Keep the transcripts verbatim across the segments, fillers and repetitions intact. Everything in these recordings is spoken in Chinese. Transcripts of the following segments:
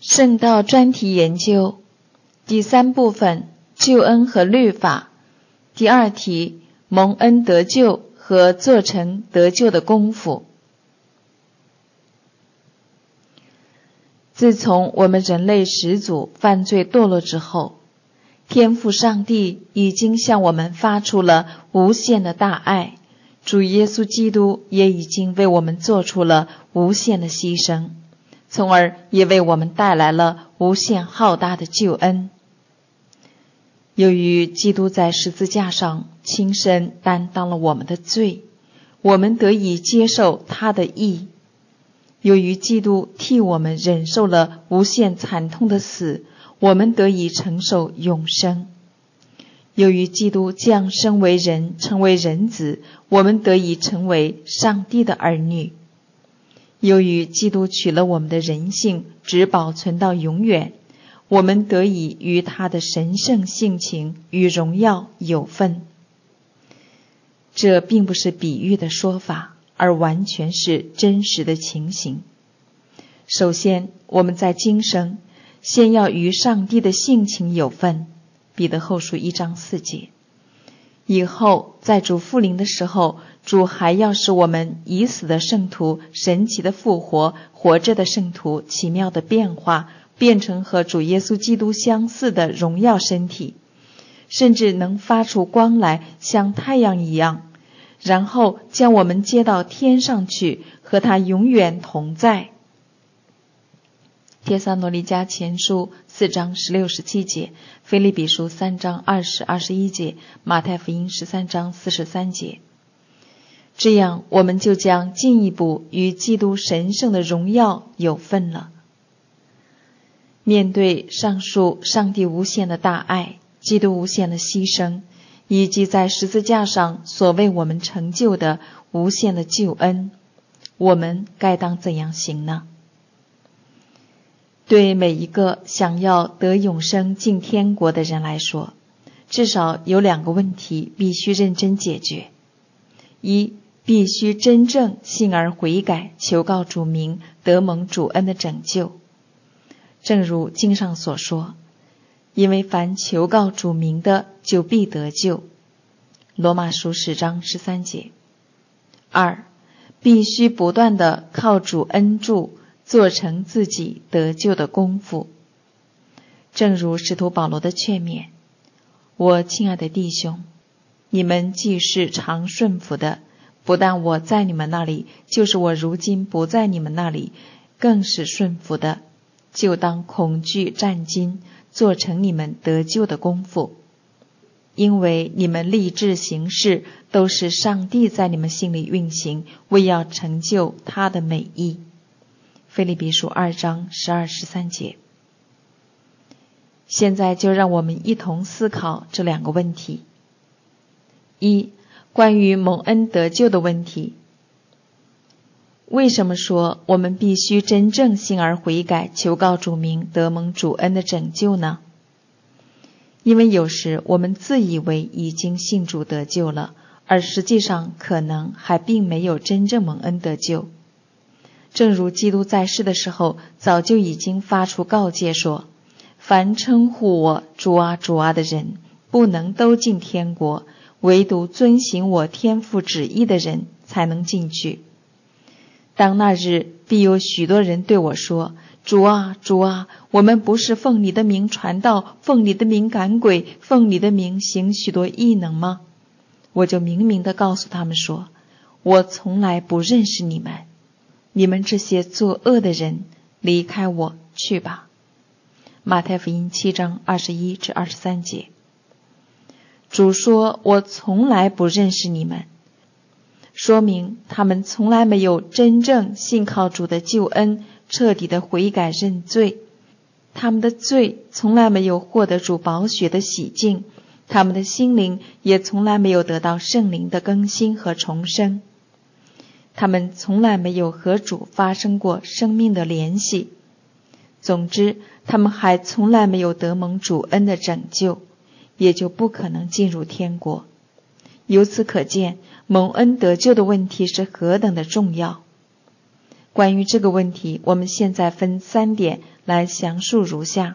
圣道专题研究第三部分，救恩和律法。第二题，蒙恩得救和做成得救的功夫。自从我们人类始祖犯罪堕落之后，天父上帝已经向我们发出了无限的大爱，主耶稣基督也已经为我们做出了无限的牺牲，从而也为我们带来了无限浩大的救恩。由于基督在十字架上亲身担当了我们的罪，我们得以接受他的义。由于基督替我们忍受了无限惨痛的死，我们得以承受永生。由于基督降生为人，成为人子，我们得以成为上帝的儿女。由于基督取了我们的人性，只保存到永远，我们得以与他的神圣性情与荣耀有份。这并不是比喻的说法，而完全是真实的情形。首先，我们在今生先要与上帝的性情有份，彼得后书一章四节。以后在主复临的时候，主还要使我们已死的圣徒神奇的复活，活着的圣徒奇妙的变化，变成和主耶稣基督相似的荣耀身体，甚至能发出光来，像太阳一样，然后将我们接到天上去，和他永远同在。帖撒罗尼迦前书四章十六十七节，腓立比书三章二十二十一节，马太福音十三章四十三节。这样我们就将进一步与基督神圣的荣耀有份了。面对上述上帝无限的大爱，基督无限的牺牲，以及在十字架上所为我们成就的无限的救恩，我们该当怎样行呢？对每一个想要得永生进天国的人来说，至少有两个问题必须认真解决。一，必须真正信而悔改，求告主名，得蒙主恩的拯救。正如经上所说，因为凡求告主名的，就必得救。罗马书十章十三节。二，必须不断地靠主恩助，做成自己得救的功夫。正如使徒保罗的劝勉，我亲爱的弟兄，你们既是常顺服的，不但我在你们那里，就是我如今不在你们那里，更是顺服的，就当恐惧战兢，做成你们得救的功夫。因为你们立志行事，都是上帝在你们心里运行，为要成就他的美意。腓立比书二章十二十三节。现在就让我们一同思考这两个问题。一，关于蒙恩得救的问题。为什么说我们必须真正信而悔改，求告主名，得蒙主恩的拯救呢？因为有时我们自以为已经信主得救了，而实际上可能还并没有真正蒙恩得救。正如基督在世的时候，早就已经发出告诫说，凡称呼我主啊主啊的人，不能都进天国，唯独遵行我天父旨意的人才能进去。当那日，必有许多人对我说，主啊主啊，我们不是奉你的名传道，奉你的名赶鬼，奉你的名行许多异能吗？我就明明地告诉他们说，我从来不认识你们，你们这些作恶的人，离开我去吧。马太福音七章二十一至二十三节。主说，我从来不认识你们，说明他们从来没有真正信靠主的救恩，彻底的悔改认罪。他们的罪从来没有获得主宝血的洗净，他们的心灵也从来没有得到圣灵的更新和重生。他们从来没有和主发生过生命的联系。总之，他们还从来没有得蒙主恩的拯救，也就不可能进入天国。由此可见，蒙恩得救的问题是何等的重要。关于这个问题，我们现在分三点来详述如下：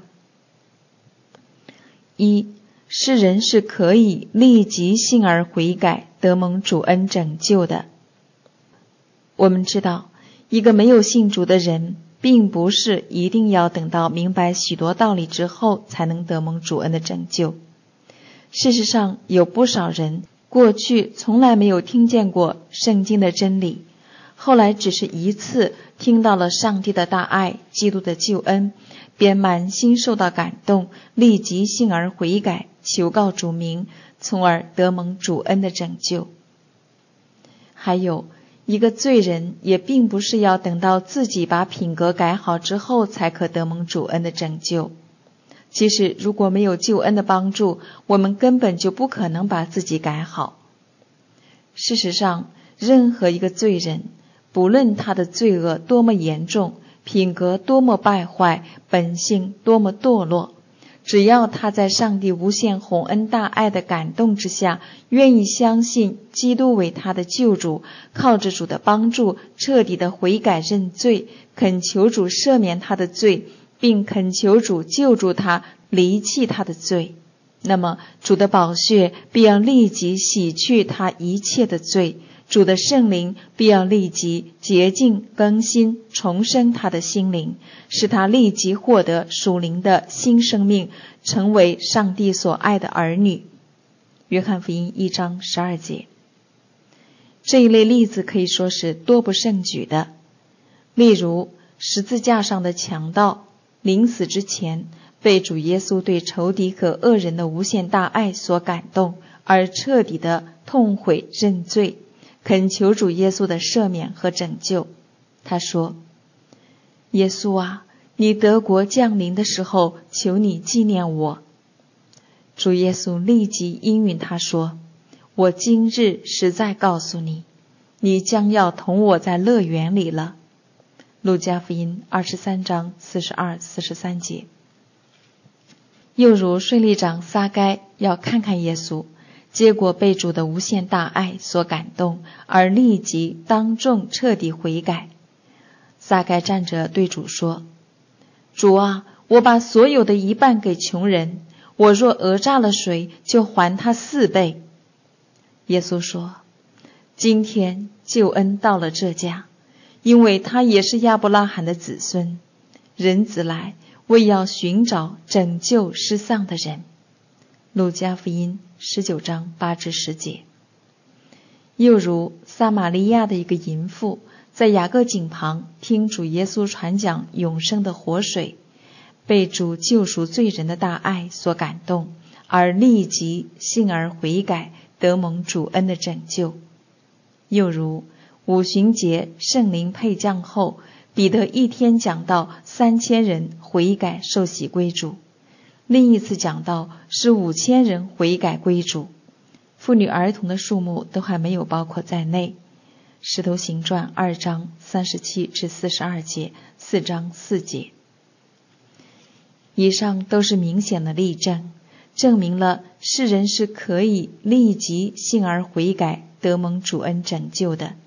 一、世人是可以立即信而悔改，得蒙主恩拯救的。我们知道，一个没有信主的人，并不是一定要等到明白许多道理之后才能得蒙主恩的拯救。事实上，有不少人过去从来没有听见过圣经的真理，后来只是一次听到了上帝的大爱、基督的救恩，便满心受到感动，立即信而悔改，求告主名，从而得蒙主恩的拯救。还有一个罪人，也并不是要等到自己把品格改好之后才可得蒙主恩的拯救。其实如果没有救恩的帮助，我们根本就不可能把自己改好。事实上，任何一个罪人，不论他的罪恶多么严重，品格多么败坏，本性多么堕落，只要他在上帝无限宏恩大爱的感动之下，愿意相信基督为他的救主，靠着主的帮助彻底的悔改认罪，恳求主赦免他的罪，并恳求主救助他，离弃他的罪，那么主的宝血必要立即洗去他一切的罪，主的圣灵必要立即洁净、更新、重生他的心灵，使他立即获得属灵的新生命，成为上帝所爱的儿女。约翰福音一章十二节。这一类例子可以说是多不胜举的。例如十字架上的强盗，临死之前被主耶稣对仇敌和恶人的无限大爱所感动，而彻底的痛悔认罪，恳求主耶稣的赦免和拯救。他说：耶稣啊，你得国降临的时候，求你纪念我。主耶稣立即应允他说：我今日实在告诉你，你将要同我在乐园里了。路加福音二十三章四十二、四十三节。又如税吏长撒该要看看耶稣，结果被主的无限大爱所感动，而立即当众彻底悔改。撒该站着对主说：主啊，我把所有的一半给穷人，我若讹诈了谁，就还他四倍。耶稣说：今天救恩到了这家，因为他也是亚伯拉罕的子孙。人子来，为要寻找拯救失丧的人。路加福音十九章八至十节。又如撒玛利亚的一个淫妇，在雅各井旁听主耶稣传讲永生的活水，被主救赎罪人的大爱所感动，而立即信而悔改，得蒙主恩的拯救。又如五旬节圣灵配降后，彼得一天讲道，三千人悔改受洗归主。另一次讲道是五千人悔改归主，妇女儿童的数目都还没有包括在内。使徒行传二章三十七至四十二节，四章四节。以上都是明显的例证，证明了世人是可以立即信而悔改，得蒙主恩拯救的。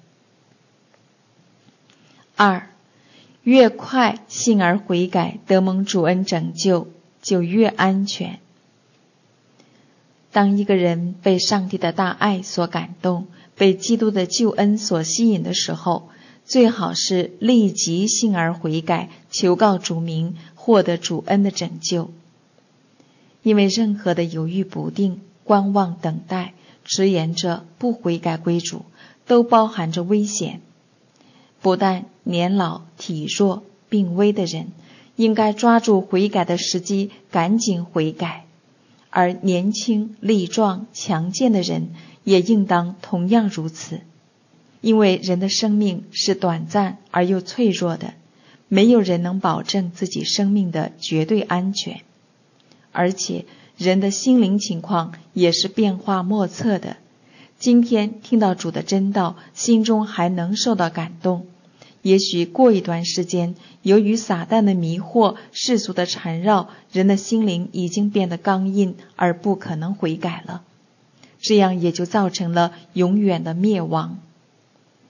二，越快信而悔改，得蒙主恩拯救，就越安全。当一个人被上帝的大爱所感动，被基督的救恩所吸引的时候，最好是立即信而悔改，求告主名，获得主恩的拯救。因为任何的犹豫不定、观望等待、迟延着不悔改归主，都包含着危险。不但年老体弱病危的人应该抓住悔改的时机，赶紧悔改，而年轻力壮强健的人也应当同样如此。因为人的生命是短暂而又脆弱的，没有人能保证自己生命的绝对安全，而且人的心灵情况也是变化莫测的。今天听到主的真道，心中还能受到感动，也许过一段时间，由于撒旦的迷惑、世俗的缠绕，人的心灵已经变得刚硬，而不可能悔改了，这样也就造成了永远的灭亡。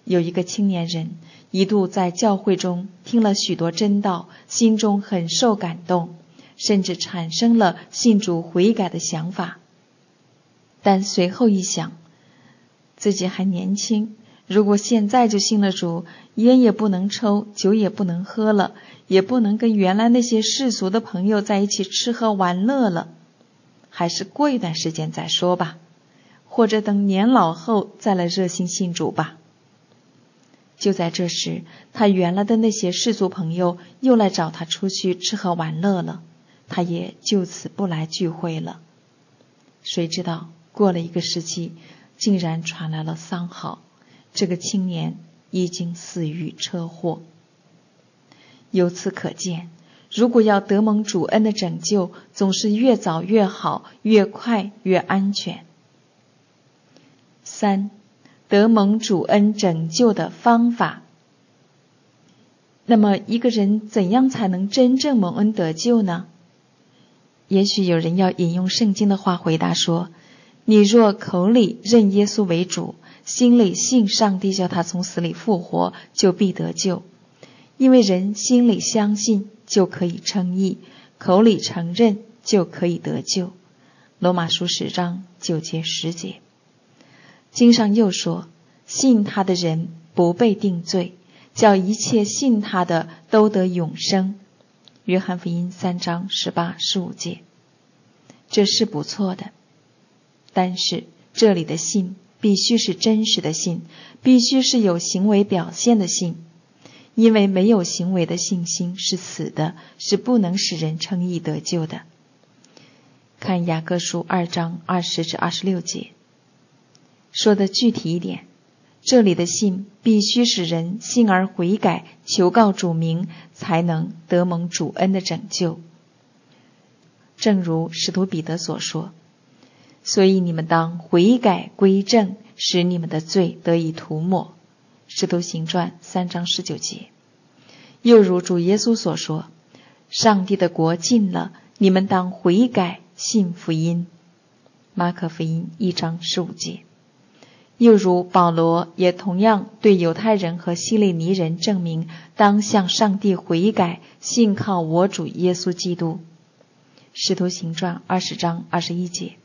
有一个青年人一度在教会中听了许多真道，心中很受感动，甚至产生了信主悔改的想法。但随后一想，自己还年轻，如果现在就信了主，烟也不能抽，酒也不能喝了，也不能跟原来那些世俗的朋友在一起吃喝玩乐了，还是过一段时间再说吧，或者等年老后再来热心信主吧。就在这时，他原来的那些世俗朋友又来找他出去吃喝玩乐了，他也就此不来聚会了。谁知道过了一个时期，竟然传来了丧号，这个青年已经死于车祸。由此可见，如果要得蒙主恩的拯救，总是越早越好，越快越安全。三、得蒙主恩拯救的方法。那么一个人怎样才能真正蒙恩得救呢？也许有人要引用圣经的话回答说，你若口里认耶稣为主，心里信上帝叫他从死里复活，就必得救。因为人心里相信就可以称义，口里承认就可以得救。罗马书十章九节十节。经上又说，信他的人不被定罪，叫一切信他的都得永生。约翰福音三章十八十五节。这是不错的，但是这里的信必须是真实的信，必须是有行为表现的信，因为没有行为的信心是死的，是不能使人称义得救的。看雅各书二章二十至二十六节。说的具体一点，这里的信必须使人信而悔改，求告主名，才能得蒙主恩的拯救。正如使徒彼得所说，所以你们当悔改归正，使你们的罪得以涂抹。使徒行传三章十九节。又如主耶稣所说，上帝的国近了，你们当悔改信福音。马可福音一章十五节。又如保罗也同样对犹太人和希利尼人证明，当向上帝悔改，信靠我主耶稣基督。使徒行传二十章二十一节。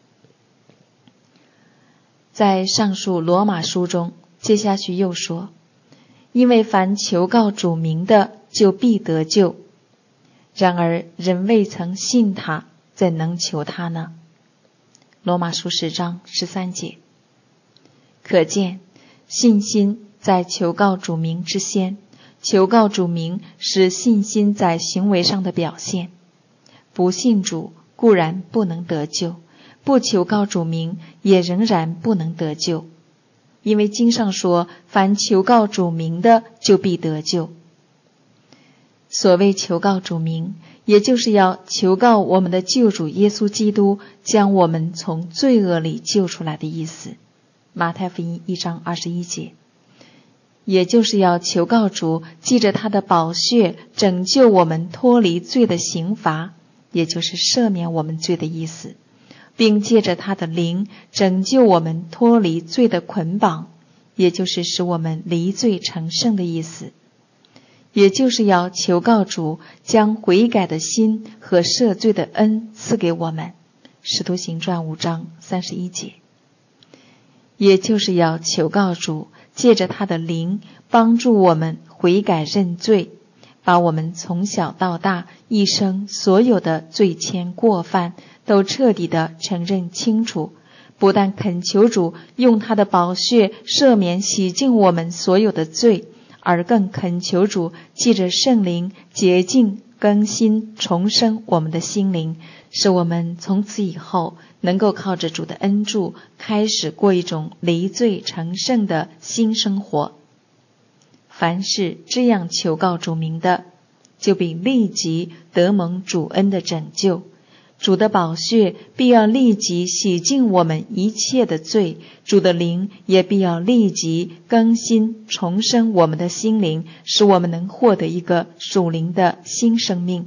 在上述罗马书中，接下去又说，因为凡求告主名的，就必得救。然而人未曾信他，怎能求他呢？罗马书十章十三节。可见信心在求告主名之先，求告主名是信心在行为上的表现。不信主固然不能得救，不求告主名也仍然不能得救，因为经上说，凡求告主名的，就必得救。所谓求告主名，也就是要求告我们的救主耶稣基督，将我们从罪恶里救出来的意思。马太福音一章二十一节。也就是要求告主借着他的宝血拯救我们脱离罪的刑罚，也就是赦免我们罪的意思，并借着他的灵拯救我们脱离罪的捆绑，也就是使我们离罪成圣的意思。也就是要求告主将悔改的心和赦罪的恩赐给我们。使徒行传五章三十一节。也就是要求告主借着他的灵帮助我们悔改认罪，把我们从小到大一生所有的罪愆过犯都彻底的承认清楚，不但恳求主用他的宝血赦免洗净我们所有的罪，而更恳求主借着圣灵洁净更新重生我们的心灵，使我们从此以后能够靠着主的恩助，开始过一种离罪成圣的新生活。凡是这样求告主名的，就必立即得蒙主恩的拯救。主的宝血必要立即洗净我们一切的罪，主的灵也必要立即更新重生我们的心灵，使我们能获得一个属灵的新生命。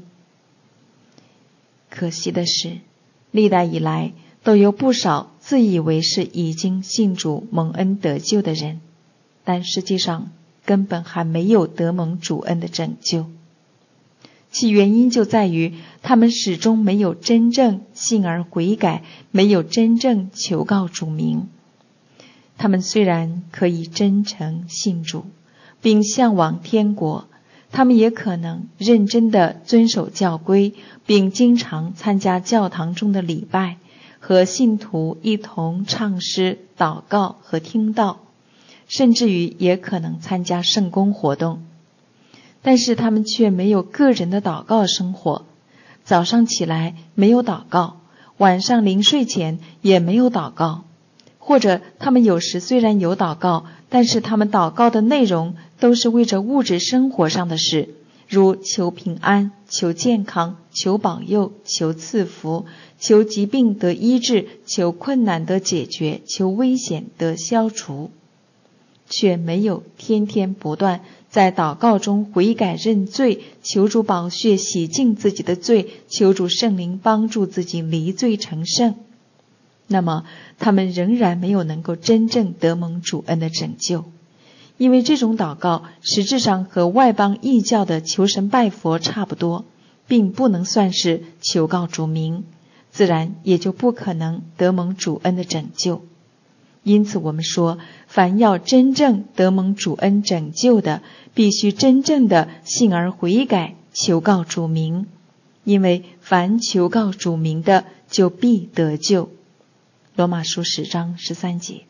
可惜的是，历代以来都有不少自以为是已经信主蒙恩得救的人， 但实际上根本还没有得蒙主恩的拯救。其原因就在于他们始终没有真正信而悔改，没有真正求告主名。他们虽然可以真诚信主，并向往天国，他们也可能认真地遵守教规，并经常参加教堂中的礼拜，和信徒一同唱诗、祷告和听道，甚至于也可能参加圣工活动。但是他们却没有个人的祷告生活，早上起来没有祷告，晚上临睡前也没有祷告，或者他们有时虽然有祷告，但是他们祷告的内容都是为着物质生活上的事，如求平安、求健康、求保佑、求赐福、求疾病得医治、求困难得解决、求危险得消除，却没有天天不断在祷告中悔改认罪，求主宝血洗净自己的罪，求主圣灵帮助自己离罪成圣。那么他们仍然没有能够真正得蒙主恩的拯救，因为这种祷告实质上和外邦异教的求神拜佛差不多，并不能算是求告主名，自然也就不可能得蒙主恩的拯救。因此我们说，凡要真正得蒙主恩拯救的，必须真正的信而悔改，求告主名，因为凡求告主名的，就必得救。罗马书十章十三节。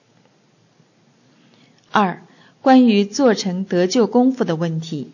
二、关于做成得救功夫的问题。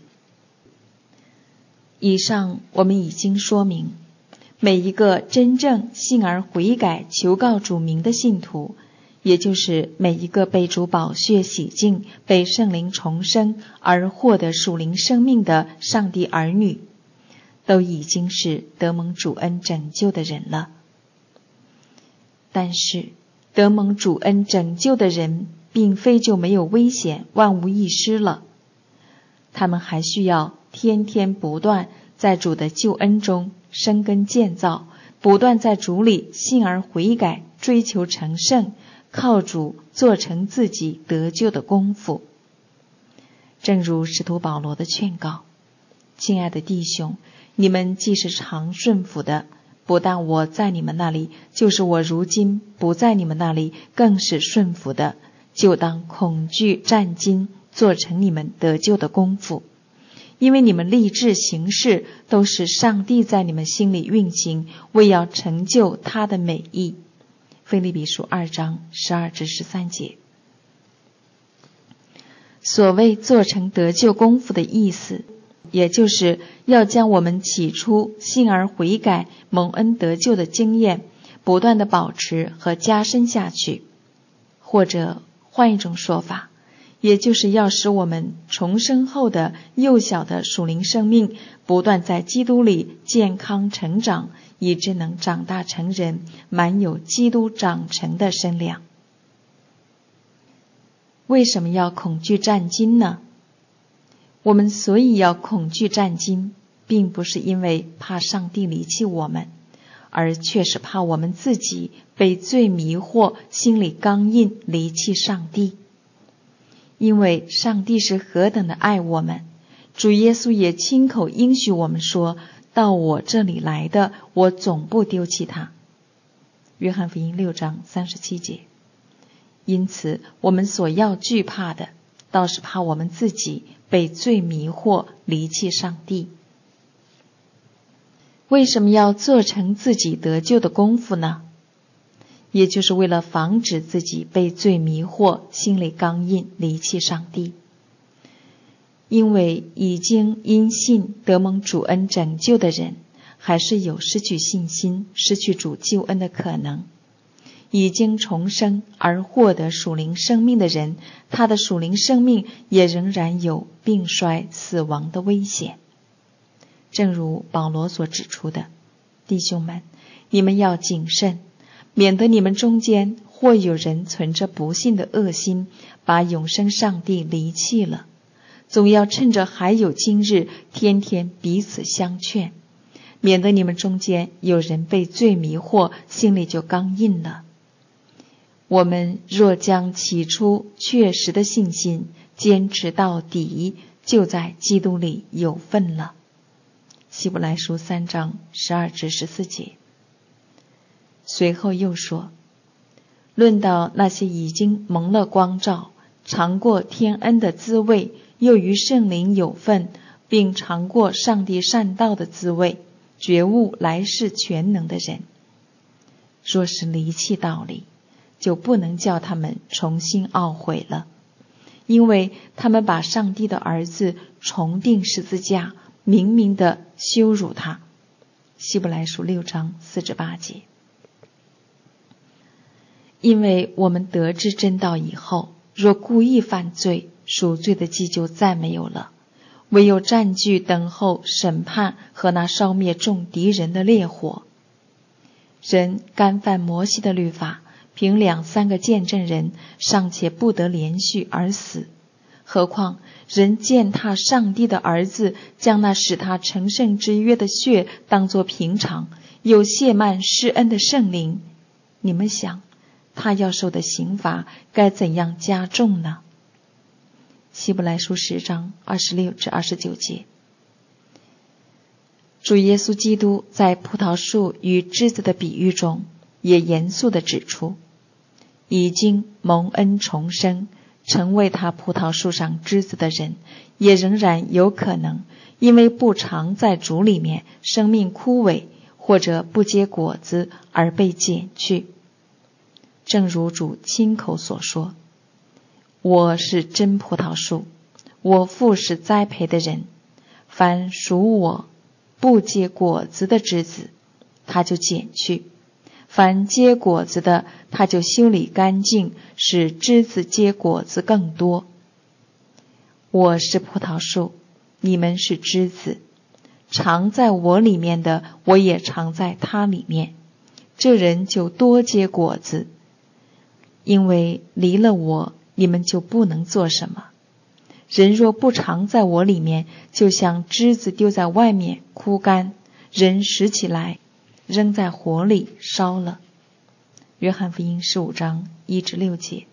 以上我们已经说明，每一个真正信而悔改求告主名的信徒，也就是每一个被主宝血洗净、被圣灵重生而获得属灵生命的上帝儿女，都已经是得蒙主恩拯救的人了。但是得蒙主恩拯救的人并非就没有危险、万无一失了，他们还需要天天不断在主的救恩中生根建造，不断在主里信而悔改，追求成圣，靠主做成自己得救的功夫。正如使徒保罗的劝告，亲爱的弟兄，你们既是常顺服的，不但我在你们那里，就是我如今不在你们那里，更是顺服的，就当恐惧战兢，做成你们得救的功夫。因为你们立志行事，都是上帝在你们心里运行，为要成就他的美意。腓立比书二章十二至十三节。所谓做成得救功夫的意思，也就是要将我们起初信而悔改蒙恩得救的经验不断的保持和加深下去，或者换一种说法，也就是要使我们重生后的幼小的属灵生命不断在基督里健康成长，以致能长大成人，满有基督长成的身量。为什么要恐惧战兢呢？我们所以要恐惧战兢，并不是因为怕上帝离弃我们，而却是怕我们自己被罪迷惑，心里刚硬，离弃上帝。因为上帝是何等的爱我们，主耶稣也亲口应许我们说，到我这里来的，我总不丢弃他。约翰福音六章三十七节。因此我们所要惧怕的，倒是怕我们自己被罪迷惑，离弃上帝。为什么要做成自己得救的功夫呢？也就是为了防止自己被罪迷惑，心里刚硬，离弃上帝。因为已经因信得蒙主恩拯救的人，还是有失去信心、失去主救恩的可能。已经重生而获得属灵生命的人，他的属灵生命也仍然有病衰、死亡的危险。正如保罗所指出的，弟兄们，你们要谨慎，免得你们中间或有人存着不信的恶心，把永生上帝离弃了。总要趁着还有今日，天天彼此相劝，免得你们中间有人被罪迷惑，心里就刚硬了。 我们若将起初确实的信心坚持到底，就在基督里有份了。希伯来书三章十二至十四节。随后又说，论到那些已经蒙了光照，尝过天恩的滋味，又与圣灵有份，并尝过上帝善道的滋味，觉悟来世全能的人，若是离弃道理，就不能叫他们重新懊悔了，因为他们把上帝的儿子重钉十字架，明明的羞辱他。希伯来书六章四至八节。因为我们得知真道以后，若故意犯罪，赎罪的祭就再没有了，唯有占据等候审判和那烧灭众敌人的烈火。人干犯摩西的律法，凭两三个见证人尚且不得连续而死，何况人践踏上帝的儿子，将那使他成圣之约的血当作平常，又亵慢施恩的圣灵，你们想他要受的刑罚该怎样加重呢？希伯来书十章二十六至二十九节。主耶稣基督在葡萄树与枝子的比喻中，也严肃地指出，已经蒙恩重生，成为他葡萄树上枝子的人，也仍然有可能因为不常在主里面，生命枯萎，或者不结果子而被剪去。正如主亲口所说，我是真葡萄树，我父是栽培的人，凡属我不结果子的枝子，他就剪去，凡结果子的，他就修理干净，使枝子结果子更多。我是葡萄树，你们是枝子，常在我里面的，我也常在他里面，这人就多结果子，因为离了我，你们就不能做什么。人若不常在我里面，就像枝子丢在外面枯干，人拾起来扔在火里烧了。约翰福音十五章一至六节。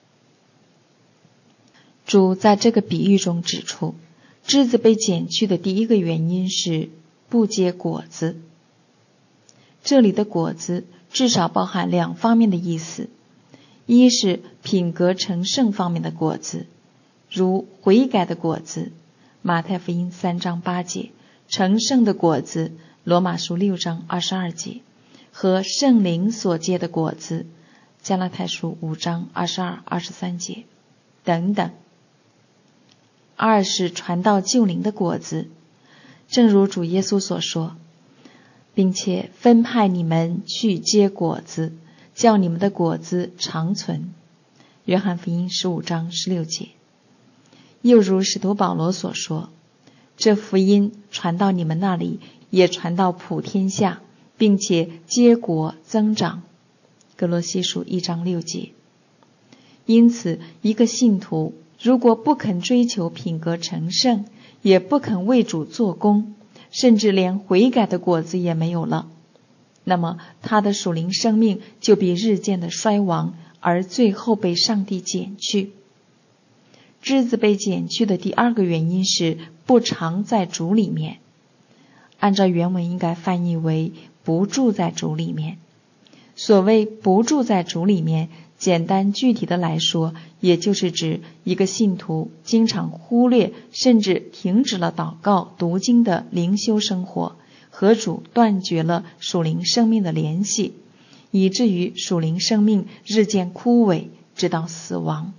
主在这个比喻中指出，枝子被剪去的第一个原因是不结果子。这里的果子至少包含两方面的意思，一是品格成圣方面的果子，如悔改的果子，马太福音三章八节，成圣的果子，罗马书六章二十二节，和圣灵所结的果子，加拉太书五章二十二、二十三节等等。二是传道救灵的果子，正如主耶稣所说，并且分派你们去结果子，叫你们的果子长存。约翰福音十五章十六节。又如使徒保罗所说，这福音传到你们那里，也传到普天下，并且结果增长。哥罗西书一章六节。因此，一个信徒如果不肯追求品格成圣，也不肯为主做工，甚至连悔改的果子也没有了，那么他的属灵生命就必日渐的衰亡，而最后被上帝剪去。枝子被剪去的第二个原因是不常在主里面，按照原文应该翻译为不住在主里面。所谓不住在主里面，简单具体的来说，也就是指一个信徒经常忽略甚至停止了祷告读经的灵修生活，和主断绝了属灵生命的联系，以至于属灵生命日渐枯萎，直到死亡。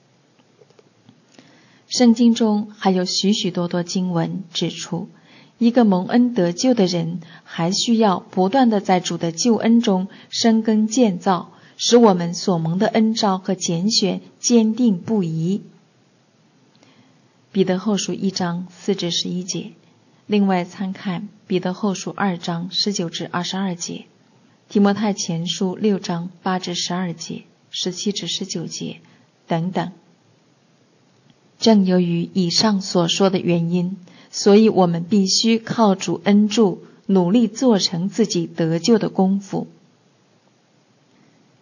圣经中还有许许多多经文指出，一个蒙恩得救的人还需要不断地在主的救恩中生根建造，使我们所蒙的恩召和拣选坚定不移。彼得后书一章四至十一节，另外参看彼得后书二章十九至二十二节，提摩太前书六章八至十二节、十七至十九节等等。正由于以上所说的原因，所以我们必须靠主恩助，努力做成自己得救的功夫。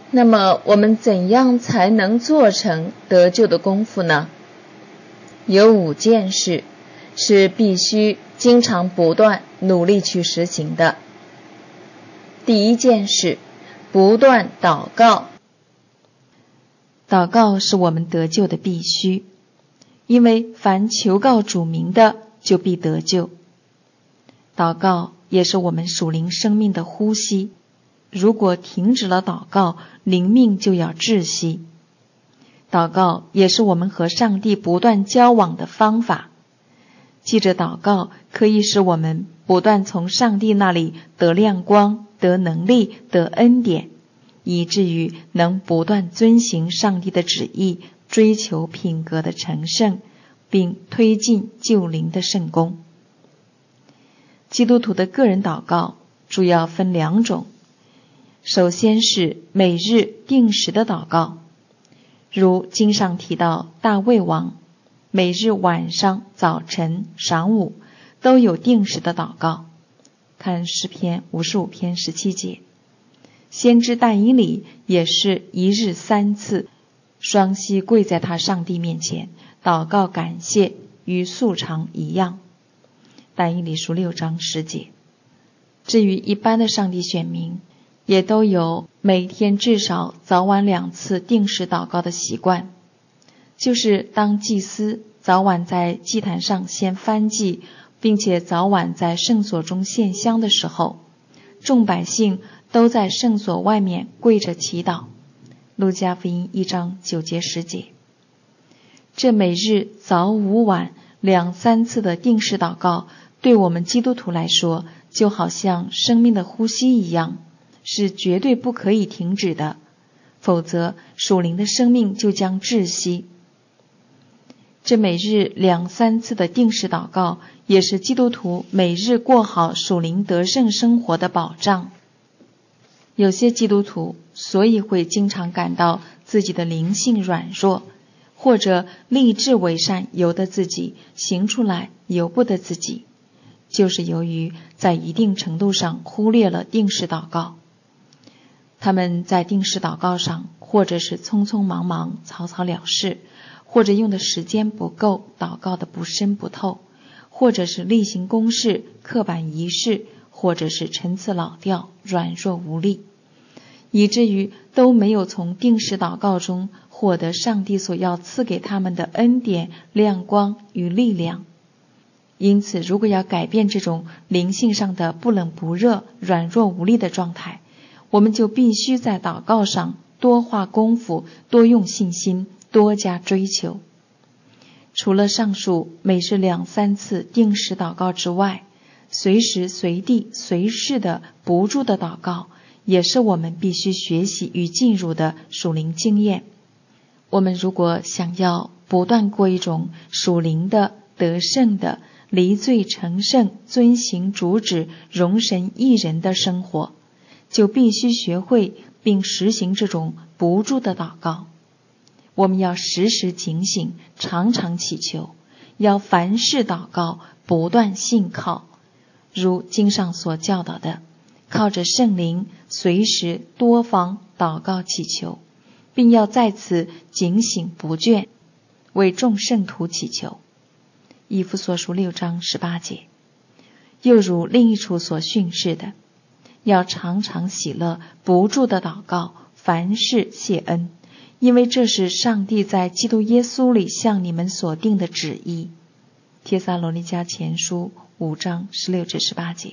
那么我们怎样才能做成得救的功夫呢？有五件事是必须经常不断努力去实行的。第一件事，不断祷告。祷告是我们得救的必须，因为凡求告主名的，就必得救。祷告也是我们属灵生命的呼吸，如果停止了祷告，灵命就要窒息。祷告也是我们和上帝不断交往的方法。记着祷告可以使我们不断从上帝那里得亮光、得能力、得恩典，以至于能不断遵行上帝的旨意，追求品格的成圣，并推进救灵的圣功。基督徒的个人祷告主要分两种，首先是每日定时的祷告，如经上提到大卫王每日晚上、早晨、晌午都有定时的祷告，看诗篇五十五篇十七节。先知但以理也是一日三次，双膝跪在他上帝面前祷告感谢，与素常一样。但以理书六章十节。至于一般的上帝选民，也都有每天至少早晚两次定时祷告的习惯，就是当祭司早晚在祭坛上先燔祭，并且早晚在圣所中献香的时候，众百姓都在圣所外面跪着祈祷。路加福音一章九节十节。这每日早午晚两三次的定时祷告，对我们基督徒来说，就好像生命的呼吸一样，是绝对不可以停止的，否则属灵的生命就将窒息。这每日两三次的定时祷告，也是基督徒每日过好属灵得胜生活的保障。有些基督徒所以会经常感到自己的灵性软弱，或者立志为善由得自己，行出来由不得自己，就是由于在一定程度上忽略了定时祷告。他们在定时祷告上，或者是匆匆忙忙草草了事，或者用的时间不够，祷告的不深不透，或者是例行公事、刻板仪式，或者是陈词老调、软弱无力，以至于都没有从定时祷告中获得上帝所要赐给他们的恩典、亮光与力量。因此，如果要改变这种灵性上的不冷不热、软弱无力的状态，我们就必须在祷告上多花功夫，多用信心，多加追求。除了上述每日两三次定时祷告之外，随时随地随事的不住的祷告，也是我们必须学习与进入的属灵经验。我们如果想要不断过一种属灵的、得胜的、离罪成圣、遵行主旨、容神益人的生活，就必须学会并实行这种不住的祷告。我们要时时警醒，常常祈求，要凡事祷告，不断信靠，如经上所教导的，靠着圣灵随时多方祷告祈求，并要在此警醒不倦，为众圣徒祈求。以弗所书六章十八节。又如另一处所训示的，要常常喜乐，不住的祷告，凡事谢恩，因为这是上帝在基督耶稣里向你们所定的旨意。帖撒罗尼迦前书五章十六至十八节。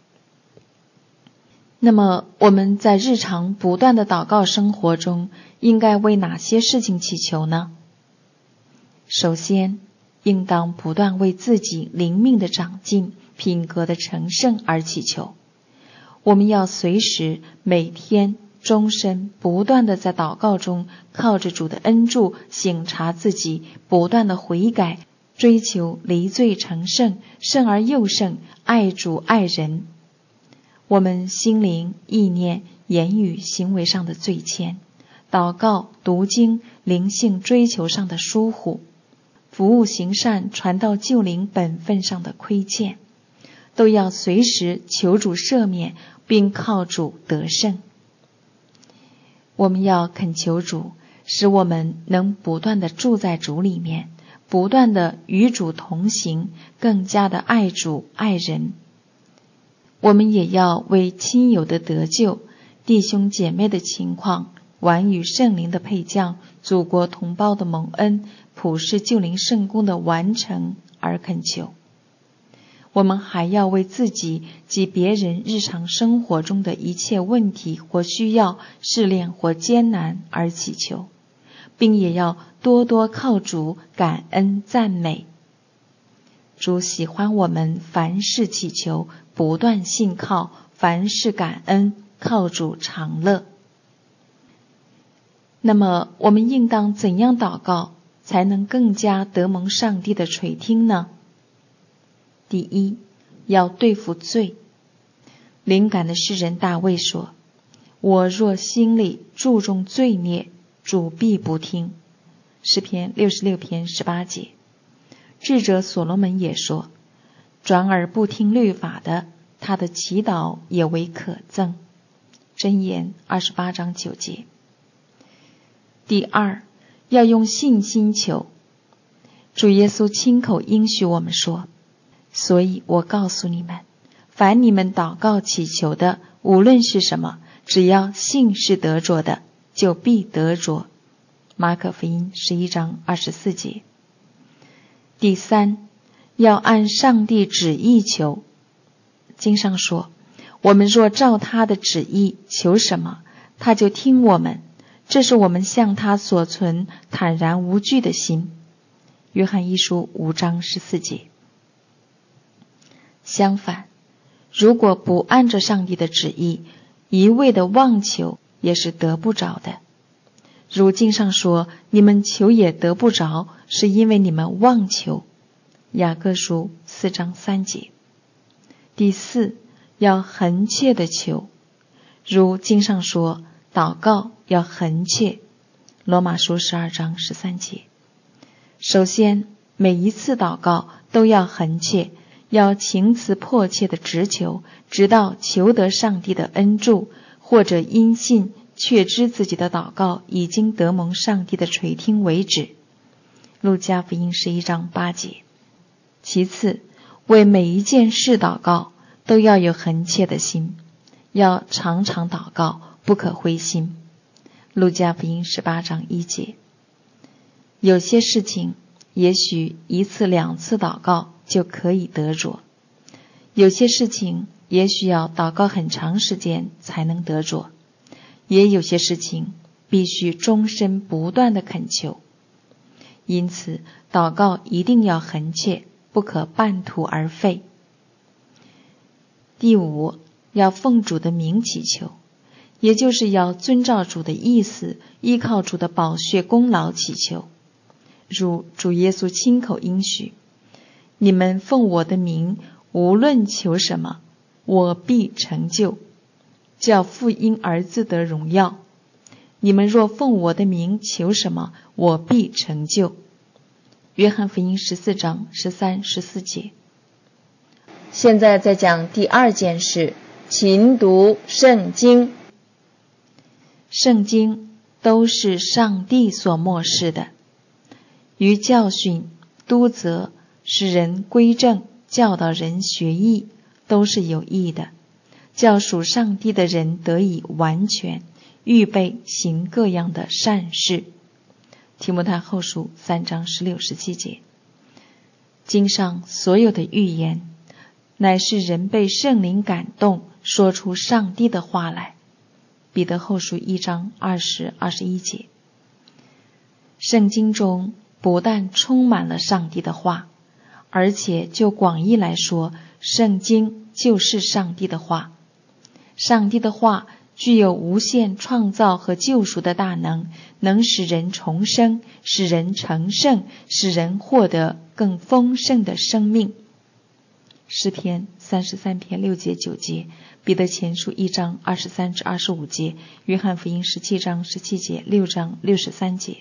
那么我们在日常不断的祷告生活中，应该为哪些事情祈求呢？首先，应当不断为自己灵命的长进、品格的成圣而祈求。我们要随时、每天、终身不断的在祷告中，靠着主的恩助省察自己，不断的悔改，追求离罪成圣，圣而又圣，爱主爱人。我们心灵、意念、言语、行为上的罪愆，祷告、读经、灵性追求上的疏忽，服务行善、传道救灵本分上的亏欠，都要随时求主赦免，并靠主得胜。 我们要恳求主，使我们能不断地住在主里面，不断地与主同行，更加的爱主爱人。我们也要为亲友的得救、弟兄姐妹的情况、晚与圣灵的配降、祖国同胞的蒙恩、普世救灵圣功的完成而恳求。我们还要为自己及别人日常生活中的一切问题或需要、试炼或艰难而祈求，并也要多多靠主感恩赞美。主喜欢我们凡事祈求，不断信靠，凡事感恩，靠主常乐。那么我们应当怎样祷告，才能更加得蒙上帝的垂听呢？第一，要对付罪。灵感的诗人大卫说：我若心里注重罪孽，主必不听。诗篇六十六篇十八节。智者所罗门也说：转而不听律法的，他的祈祷也为可憎。箴言二十八章九节。第二，要用信心求。主耶稣亲口应许我们说：所以我告诉你们，凡你们祷告祈求的，无论是什么，只要信是得着的，就必得着。马可福音十一章二十四节。第三，要按上帝旨意求。经上说：我们若照他的旨意求什么，他就听我们，这是我们向他所存坦然无惧的心。约翰一书五章十四节。相反，如果不按着上帝的旨意，一味的妄求，也是得不着的。如经上说：你们求也得不着，是因为你们妄求。雅各书四章三节。第四，要恒切的求。如经上说：祷告要恒切。罗马书十二章十三节。首先，每一次祷告都要恒切，要情辞迫切的直求，直到求得上帝的恩助，或者因信确知自己的祷告已经得蒙上帝的垂听为止。路加福音十一章八节。其次，为每一件事祷告都要有恒切的心，要常常祷告，不可灰心。路加福音十八章一节。有些事情也许一次两次祷告就可以得着，有些事情也许要祷告很长时间才能得着，也有些事情必须终身不断的恳求。因此祷告一定要恒切，不可半途而废。第五，要奉主的名祈求，也就是要遵照主的意思，依靠主的宝血功劳祈求。如主耶稣亲口应许：你们奉我的名无论求什么，我必成就，叫父因儿子得荣耀。你们若奉我的名求什么，我必成就。约翰福音十四章十三、十四节。 现在在讲第二件事，勤读圣经。 圣经都是上帝所默示的，于教训、督责、使人归正、教导人学义，都是有益的，叫属上帝的人得以完全，预备行各样的善事。提摩太后书三章十六、十七节。经上所有的预言，乃是人被圣灵感动，说出上帝的话来。彼得后书一章二十、二十一节。圣经中不但充满了上帝的话，而且就广义来说，圣经就是上帝的话。上帝的话具有无限创造和救赎的大能，能使人重生，使人成圣，使人获得更丰盛的生命。诗篇三十三篇六节九节，彼得前书一章二十三至二十五节，约翰福音十七章十七节，六章六十三节。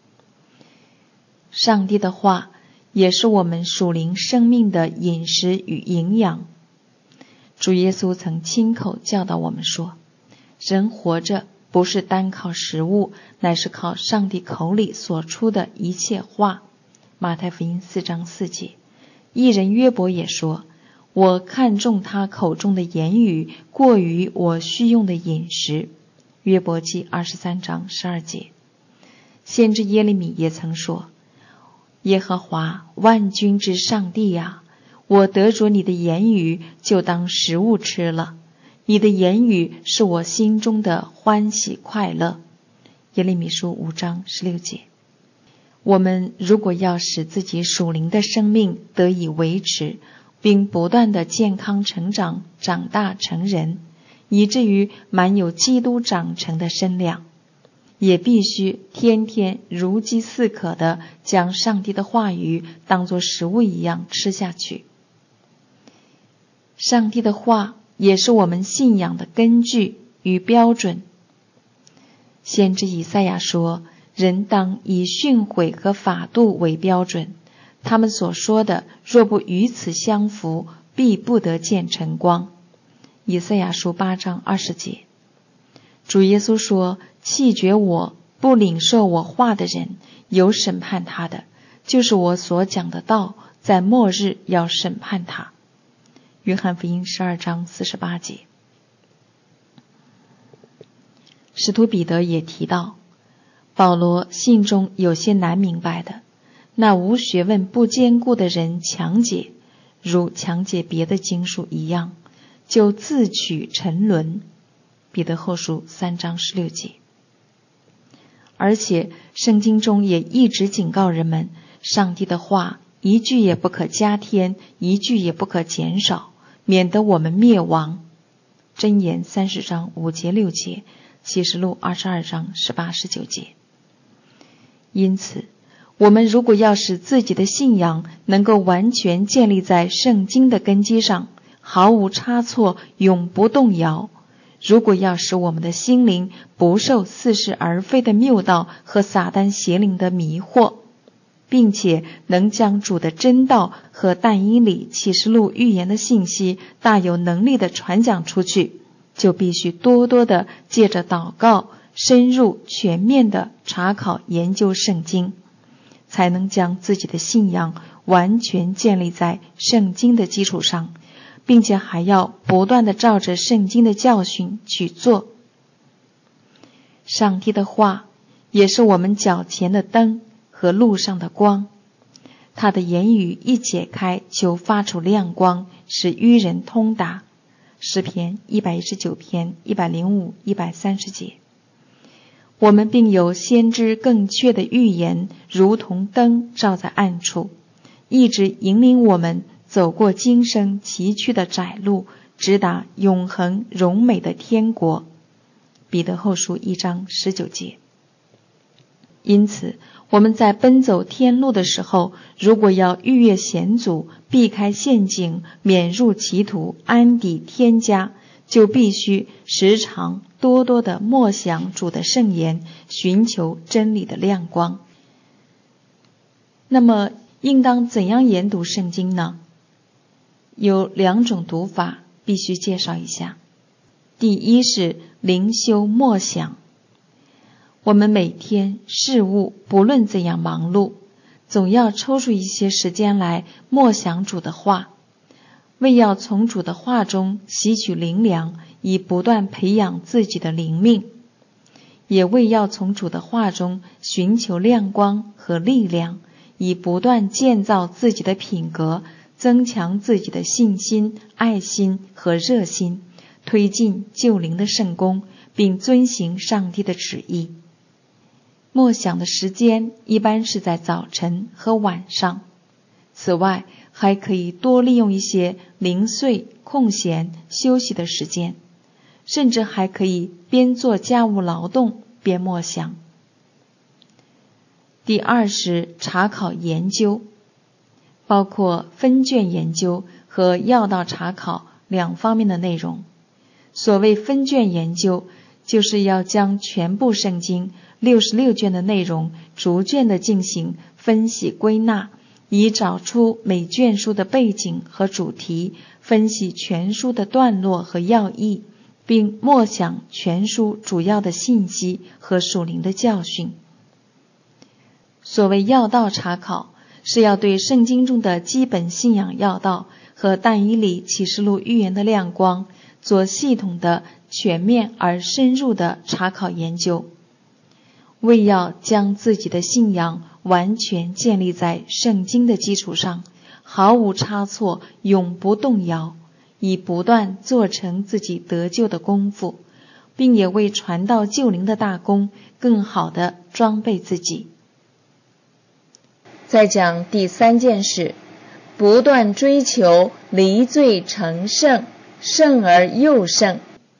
上帝的话也是我们属灵生命的饮食与营养。主耶稣曾亲口教导我们说：人活着不是单靠食物，乃是靠上帝口里所出的一切话。马太福音四章四节。义人约伯也说，我看重他口中的言语，过于我需用的饮食。约伯记二十三章十二节。先知耶利米也曾说，耶和华万军之上帝啊，我得着你的言语，就当食物吃了。你的言语是我心中的欢喜快乐。耶利米书五章十六节。我们如果要使自己属灵的生命得以维持，并不断的健康成长，长大成人，以至于满有基督长成的身量，也必须天天如饥似渴地将上帝的话语当作食物一样吃下去。上帝的话也是我们信仰的根据与标准。先知以赛亚说，人当以训诲和法度为标准，他们所说的若不与此相符，必不得见晨光。以赛亚书八章二十节。主耶稣说，弃绝我不领受我话的人，有审判他的，就是我所讲的道，在末日要审判他。约翰福音十二章四十八节。使徒彼得也提到，保罗信中有些难明白的，那无学问不坚固的人强解，如强解别的经书一样，就自取沉沦。彼得后书三章十六节。而且圣经中也一直警告人们，上帝的话一句也不可加添，一句也不可减少，免得我们灭亡。箴言三十章五节六节，启示录二十二章十八十九节。因此，我们如果要使自己的信仰能够完全建立在圣经的根基上，毫无差错，永不动摇，如果要使我们的心灵不受似是而非的谬道和撒旦邪灵的迷惑，并且能将主的真道和但以理启示录预言的信息大有能力的传讲出去，就必须多多的借着祷告，深入全面的查考研究圣经，才能将自己的信仰完全建立在圣经的基础上，并且还要不断的照着圣经的教训去做。上帝的话也是我们脚前的灯和路上的光，他的言语一解开，就发出亮光，使愚人通达。诗篇一百一十九篇一百零五、一百三十节。我们并有先知更确的预言，如同灯照在暗处，一直引领我们走过今生崎岖的窄路，直达永恒荣美的天国。彼得后书一章十九节。因此，我们在奔走天路的时候，如果要逾越险阻，避开陷阱，免入歧途，安抵天家，就必须时常多多的默想主的圣言，寻求真理的亮光。那么应当怎样研读圣经呢？有两种读法必须介绍一下。第一是灵修默想。我们每天事物不论怎样忙碌，总要抽出一些时间来默想主的话，为要从主的话中吸取灵粮，以不断培养自己的灵命，也为要从主的话中寻求亮光和力量，以不断建造自己的品格，增强自己的信心、爱心和热心，推进救灵的圣工，并遵行上帝的旨意。默想的时间一般是在早晨和晚上，此外还可以多利用一些零碎、空闲、休息的时间，甚至还可以边做家务劳动边默想。第二是查考研究，包括分卷研究和要道查考两方面的内容。所谓分卷研究，就是要将全部圣经六十六卷的内容逐卷的进行分析归纳，以找出每卷书的背景和主题，分析全书的段落和要义， 并默想全书主要的信息和属灵的教训。所谓要道查考，是要对圣经中的基本信仰要道和但以理启示录预言的亮光做系统的、全面而深入的查考研究，为要将自己的信仰完全建立在圣经的基础上，毫无差错，永不动摇，以不断做成自己得救的功夫，并也为传道救灵的大功更好地装备自己。 再讲第三件事，不断追求离罪成圣，圣而又圣。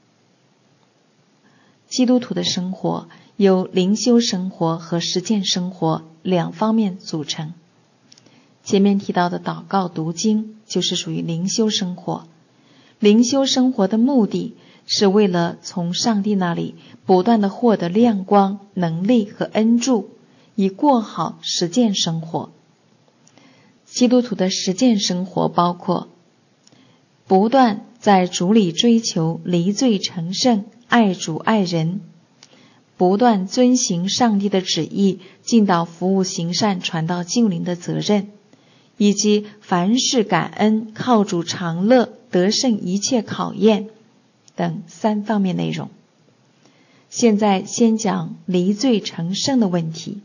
基督徒的生活由灵修生活和实践生活两方面组成。前面提到的祷告读经就是属于灵修生活。灵修生活的目的是为了从上帝那里不断地获得亮光、能力和恩助，以过好实践生活。基督徒的实践生活包括不断在主里追求离罪成圣，爱主爱人，不断遵行上帝的旨意，尽到服务行善传道救灵的责任，以及凡事感恩，靠主常乐，得胜一切考验等三方面内容。现在先讲离罪成圣的问题。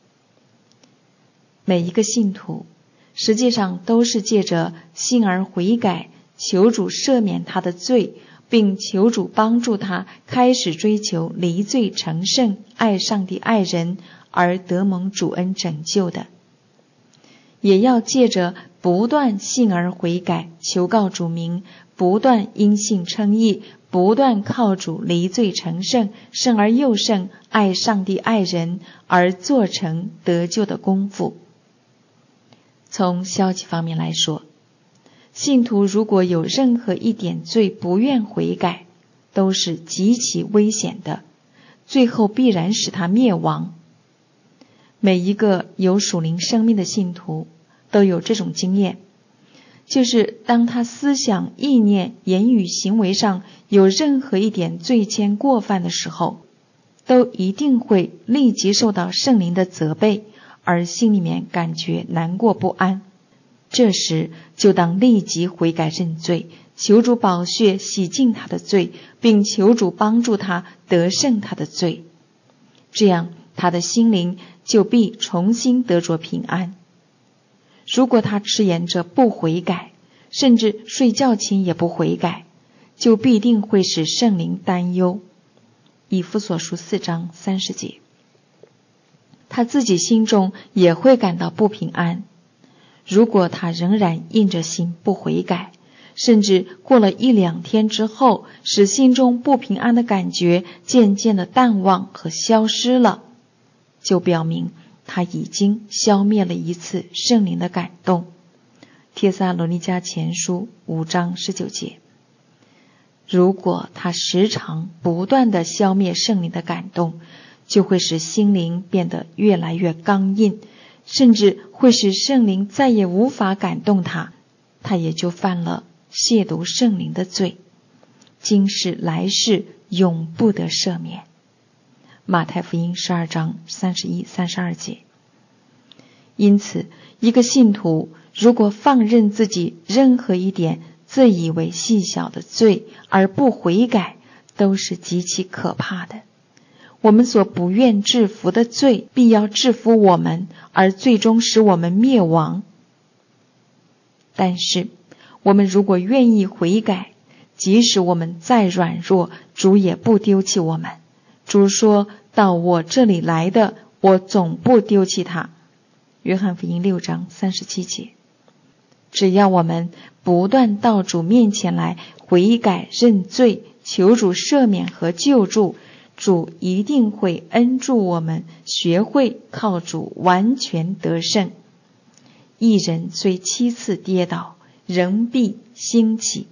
每一个信徒实际上都是借着信而悔改，求主赦免他的罪，并求主帮助他开始追求离罪成圣，爱上帝爱人，而得蒙主恩拯救的。也要借着不断信而悔改，求告主名，不断因信称义，不断靠主离罪成圣，圣而又圣，爱上帝爱人，而做成得救的功夫。从消极方面来说，信徒如果有任何一点罪不愿悔改，都是极其危险的，最后必然使他灭亡。每一个有属灵生命的信徒都有这种经验，就是当他思想、意念、言语、行为上有任何一点罪愆过犯的时候，都一定会立即受到圣灵的责备，而心里面感觉难过不安。这时就当立即悔改认罪，求主宝血洗净他的罪，并求主帮助他得胜他的罪，这样他的心灵就必重新得着平安。如果他迟延着不悔改，甚至睡觉前也不悔改，就必定会使圣灵担忧。以弗所书四章三十节，他自己心中也会感到不平安。如果他仍然硬着心不悔改，甚至过了一两天之后，使心中不平安的感觉渐渐的淡忘和消失了，就表明他已经消灭了一次圣灵的感动。帖撒罗尼迦前书五章十九节。如果他时常不断地消灭圣灵的感动，就会使心灵变得越来越刚硬，甚至会使圣灵再也无法感动他，他也就犯了亵渎圣灵的罪，今世来世永不得赦免。马太福音十二章三十一、三十二节。因此，一个信徒如果放任自己任何一点自以为细小的罪而不悔改，都是极其可怕的。我们所不愿制服的罪，必要制服我们，而最终使我们灭亡。但是，我们如果愿意悔改，即使我们再软弱，主也不丢弃我们。主说，到我这里来的，我总不丢弃他。约翰福音六章三十七节。只要我们不断到主面前来悔改认罪，求主赦免和救助，主一定会恩助我们学会靠主完全得胜。一人虽七次跌倒，仍必兴起。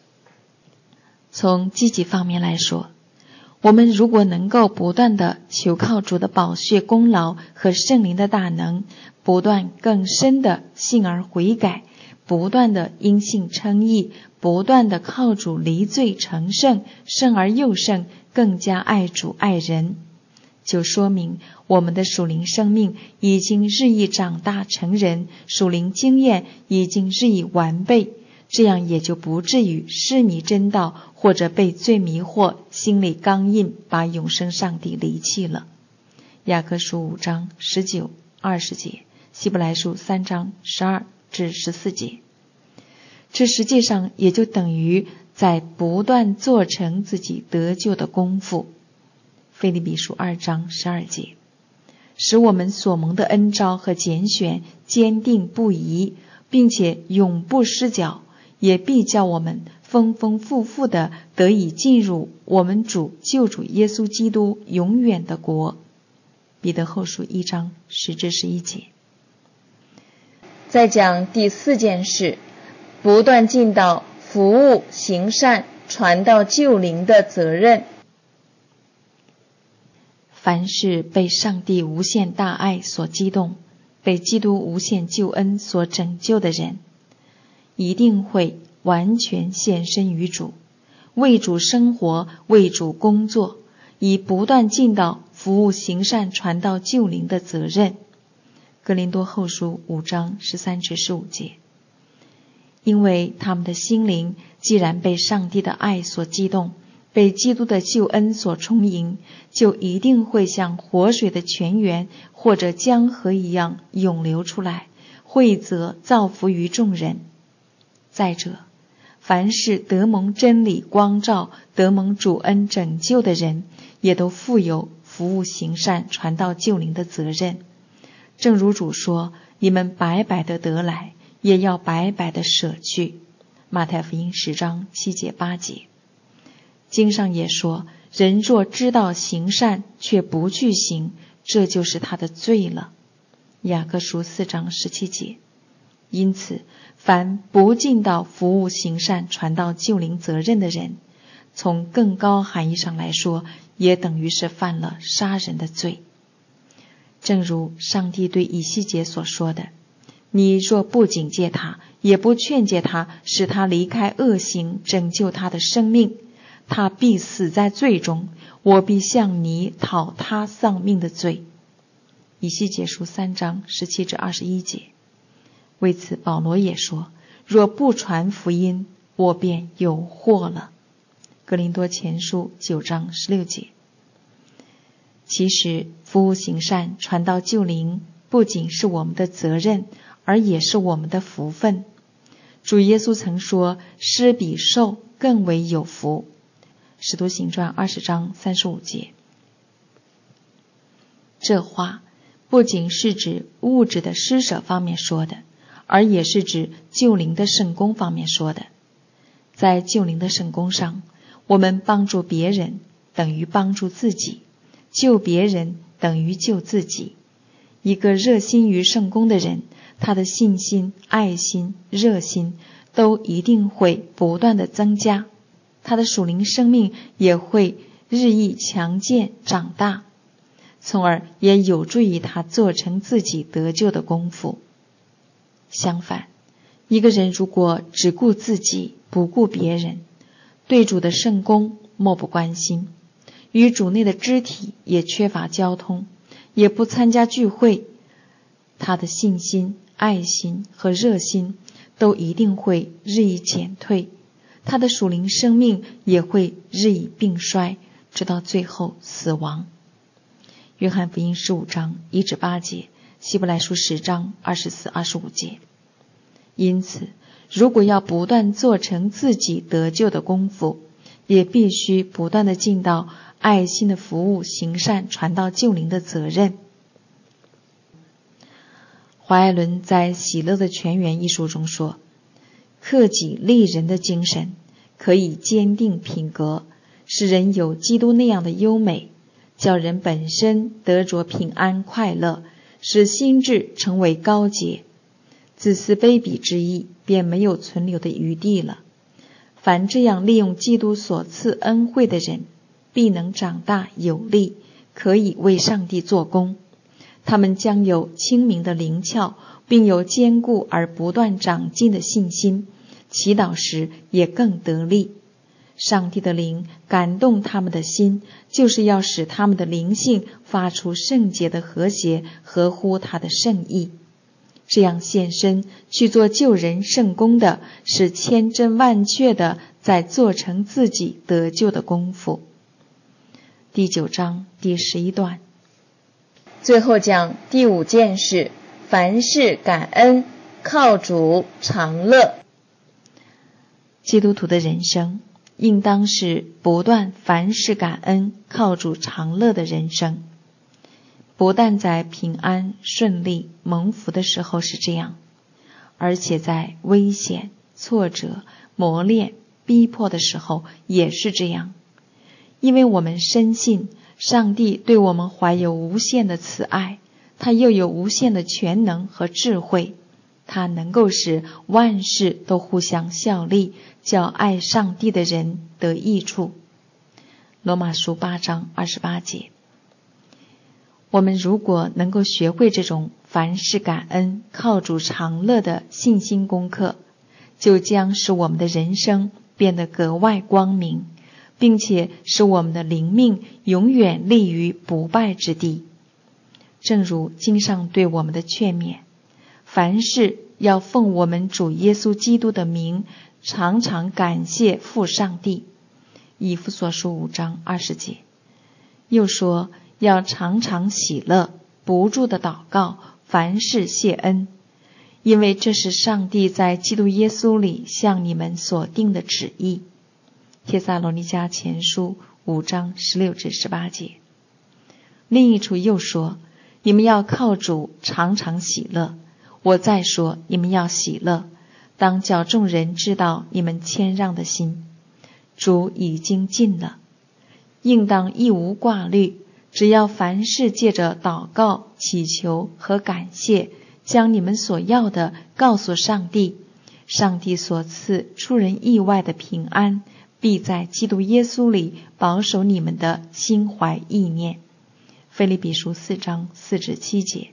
从积极方面来说，我们如果能够不断地求靠主的宝血功劳和圣灵的大能，不断更深地信而悔改， 不断的因信称义，不断的靠主离罪成圣，圣而又圣，更加爱主爱人，就说明我们的属灵生命已经日益长大成人，属灵经验已经日益完备，这样也就不至于失迷真道，或者被罪迷惑，心里刚硬，把永生上帝离弃了。雅各书五章十九、二十节，希伯来书三章十二至十四节。这实际上也就等于在不断做成自己得救的功夫。腓立比书二章十二节，使我们所蒙的恩召和拣选坚定不移，并且永不失脚，也必叫我们丰丰富富的得以进入我们主救主耶稣基督永远的国。彼得后书一章十至十一节。 再讲第四件事，不断尽到服务、行善、传道救灵的责任。 凡是被上帝无限大爱所激动，被基督无限救恩所拯救的人，一定会完全献身于主，为主生活，为主工作，以不断尽到服务、行善、传道救灵的责任。哥林多后书五章十三至十五节。因为他们的心灵既然被上帝的爱所激动，被基督的救恩所充盈，就一定会像活水的泉源或者江河一样涌流出来，惠泽造福于众人。再者，凡是得蒙真理光照，得蒙主恩拯救的人，也都负有服务、行善、传道救灵的责任。正如主说，你们白白的得来，也要白白的舍去。马太福音十章七节八节。经上也说，人若知道行善却不去行，这就是他的罪了。雅各书四章十七节。因此，凡不尽到服务、行善、传道救灵责任的人，从更高含义上来说，也等于是犯了杀人的罪。正如上帝对以西结所说的，你若不警戒他，也不劝诫他，使他离开恶行，拯救他的生命，他必死在罪中，我必向你讨他丧命的罪。以西结书三章十七至二十一节。为此保罗也说，若不传福音，我便有祸了。哥林多前书九章十六节。其实服务、行善、传道救灵不仅是我们的责任，而也是我们的福分。主耶稣曾说，施比受更为有福。使徒行传二十章三十五节。这话不仅是指物质的施舍方面说的，而也是指救灵的圣功方面说的。在救灵的圣功上，我们帮助别人等于帮助自己，救别人等于救自己。一个热心于圣功的人，他的信心、爱心、热心都一定会不断的增加，他的属灵生命也会日益强健长大，从而也有助于他做成自己得救的功夫。相反，一个人如果只顾自己，不顾别人，对主的圣功漠不关心，与主内的肢体也缺乏交通，也不参加聚会，他的信心、爱心和热心都一定会日益减退，他的属灵生命也会日益病衰，直到最后死亡。约翰福音十五章一至八节，希伯来书十章二十四、二十五节。因此，如果要不断做成自己得救的功夫，也必须不断的尽到爱心的服务、行善、传道救灵的责任。华爱伦在《喜乐的泉源》一书中说，克己利人的精神可以坚定品格，使人有基督那样的优美，叫人本身得着平安快乐，使心智成为高洁，自私卑鄙之意便没有存留的余地了。凡这样利用基督所赐恩惠的人，必能长大有力，可以为上帝做工。他们将有清明的灵窍， 并有坚固而不断长进的信心，祈祷时也更得力。上帝的灵感动他们的心，就是要使他们的灵性发出圣洁的和谐，合乎他的圣意。这样献身去做救人圣工的，是千真万确的在做成自己得救的功夫。第九章第十一段。 最后讲第五件事，凡事感恩，靠主常乐。 基督徒的人生应当是不断凡事感恩，靠主常乐的人生。不但在平安顺利蒙福的时候是这样，而且在危险挫折磨练逼迫的时候也是这样。因为我们深信上帝对我们怀有无限的慈爱，他又有无限的全能和智慧，他能够使万事都互相效力，叫爱上帝的人得益处。罗马书八章二十八节。我们如果能够学会这种凡事感恩，靠主常乐的信心功课，就将使我们的人生变得格外光明，并且使我们的灵命永远立于不败之地。正如经上对我们的劝勉，凡事要奉我们主耶稣基督的名，常常感谢父上帝。以弗所书五章二十节。又说要常常喜乐，不住的祷告，凡事谢恩，因为这是上帝在基督耶稣里向你们所定的旨意。帖撒罗尼迦前书五章十六至十八节。另一处又说，你们要靠主常常喜乐。我再说，你们要喜乐，当叫众人知道你们谦让的心。主已经近了，应当一无挂虑，只要凡事借着祷告、祈求和感谢，将你们所要的告诉上帝。上帝所赐出人意外的平安，必在基督耶稣里保守你们的心怀意念。腓立比书四章四至七节。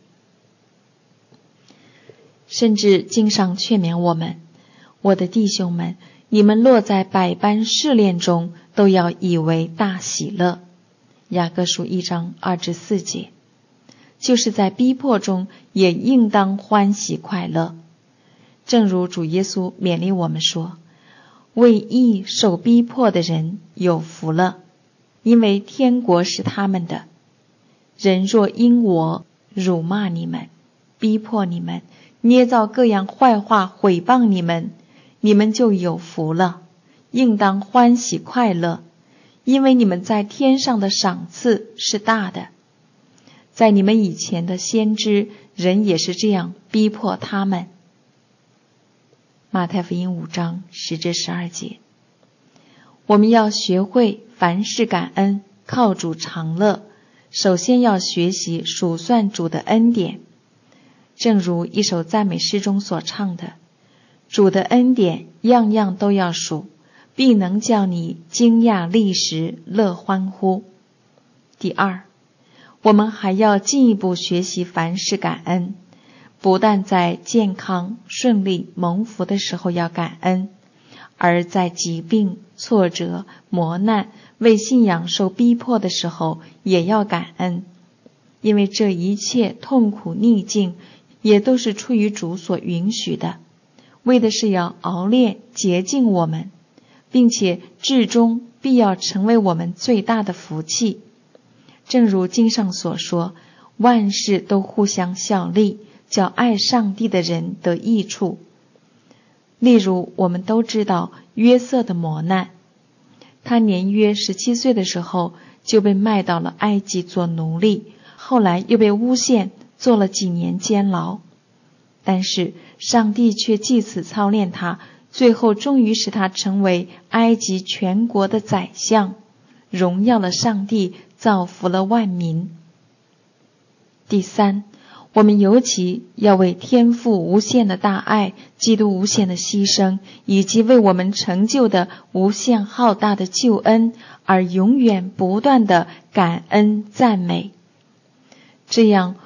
甚至经上劝勉我们，我的弟兄们，你们落在百般试炼中，都要以为大喜乐。雅各书一章二至四节。就是在逼迫中也应当欢喜快乐。正如主耶稣勉励我们说，为义受逼迫的人有福了，因为天国是他们的。人若因我辱骂你们，逼迫你们，捏造各样坏话毁谤你们，你们就有福了，应当欢喜快乐，因为你们在天上的赏赐是大的。在你们以前的先知，人也是这样逼迫他们。马太福音五章十至十二节。我们要学会凡事感恩，靠主常乐。首先要学习数算主的恩典，正如一首赞美诗中所唱的，主的恩典样样都要数，必能叫你惊讶立时，乐欢呼。第二，我们还要进一步学习凡事感恩，不但在健康顺利蒙福的时候要感恩，而在疾病挫折磨难为信仰受逼迫的时候也要感恩，因为这一切痛苦逆境也都是出于主所允许的，为的是要熬炼洁净我们，并且至终必要成为我们最大的福气。正如经上所说，万事都互相效力，叫爱上帝的人得益处。例如我们都知道约瑟的磨难，他年约十七岁的时候就被卖到了埃及做奴隶，后来又被诬陷做了几年监牢。但是上帝却借此操练他，最后终于使他成为埃及全国的宰相，荣耀了上帝，造福了万民。第三，我们尤其要为天父无限的大爱、基督无限的牺牲，以及为我们成就的无限浩大的救恩而永远不断的感恩赞美。这样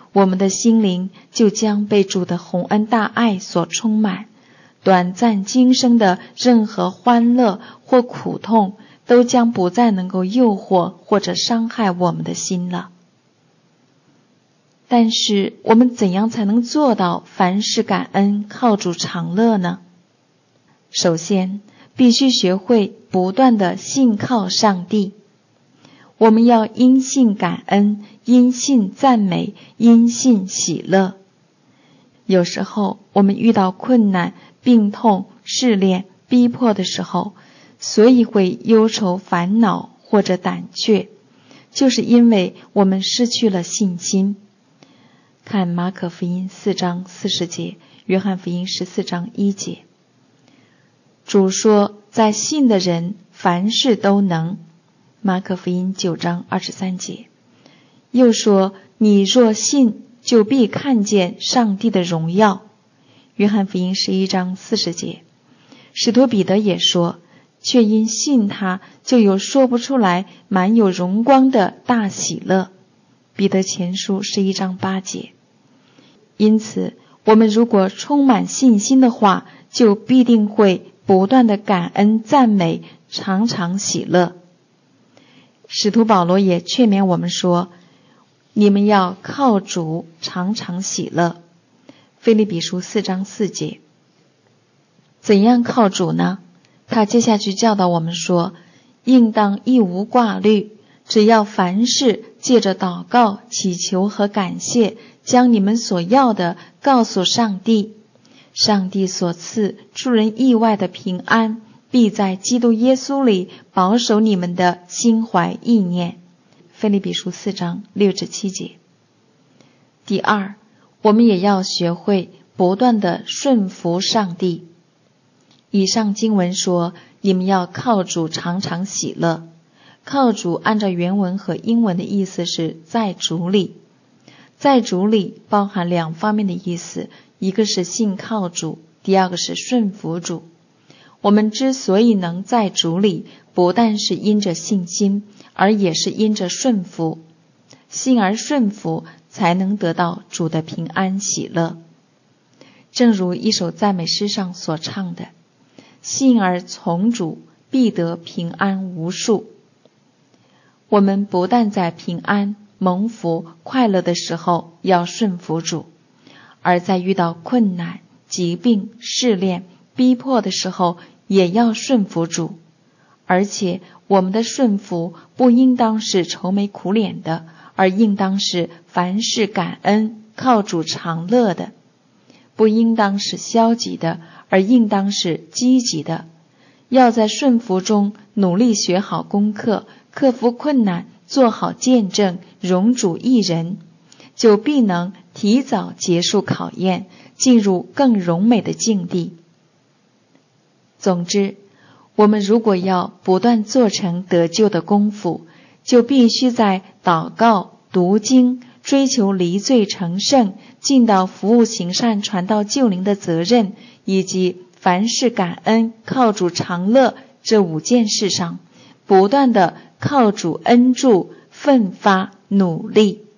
我们的心灵就将被主的宏恩大爱所充满，短暂今生的任何欢乐或苦痛都将不再能够诱惑或者伤害我们的心了。但是我们怎样才能做到凡事感恩，靠主常乐呢？首先，必须学会不断的信靠上帝。我们要因信感恩，因信赞美，因信喜乐。有时候我们遇到困难、病痛、试炼、逼迫的时候，所以会忧愁烦恼或者胆怯，就是因为我们失去了信心。看马可福音四章四十节，约翰福音十四章一节。主说，在信的人凡事都能。马可福音九章二十三节。又说，你若信，就必看见上帝的荣耀。约翰福音十一章四十节。使徒彼得也说，却因信他，就有说不出来满有荣光的大喜乐。彼得前书十一章八节。因此，我们如果充满信心的话，就必定会不断的感恩赞美，常常喜乐。使徒保罗也劝勉我们说，你们要靠主常常喜乐。腓立比书四章四节。怎样靠主呢？他接下去教导我们说，应当一无挂虑，只要凡事借着祷告、祈求和感谢，将你们所要的告诉上帝。上帝所赐出人意外的平安，必在基督耶稣里保守你们的心怀意念。腓立比书四章六至七节。第二，我们也要学会不断的顺服上帝。以上经文说，你们要靠主常常喜乐。靠主按照原文和英文的意思是在主里。在主里包含两方面的意思，一个是信靠主，第二个是顺服主。我们之所以能在主里，不但是因着信心，而也是因着顺服。信而顺服，才能得到主的平安喜乐。正如一首赞美诗上所唱的，信而从主，必得平安无数。我们不但在平安、蒙福、快乐的时候要顺服主，而在遇到困难、疾病、试炼、逼迫的时候也要顺服主。而且我们的顺服不应当是愁眉苦脸的，而应当是凡事感恩，靠主常乐的。不应当是消极的，而应当是积极的。要在顺服中努力学好功课，克服困难，做好见证，荣主益人，就必能提早结束考验，进入更荣美的境地。总之，我们如果要不断做成得救的功夫，就必须在祷告、读经、追求离罪成圣、尽到服务行善传道救灵的责任，以及凡事感恩、靠主常乐这五件事上，不断的靠主恩助，奋发努力。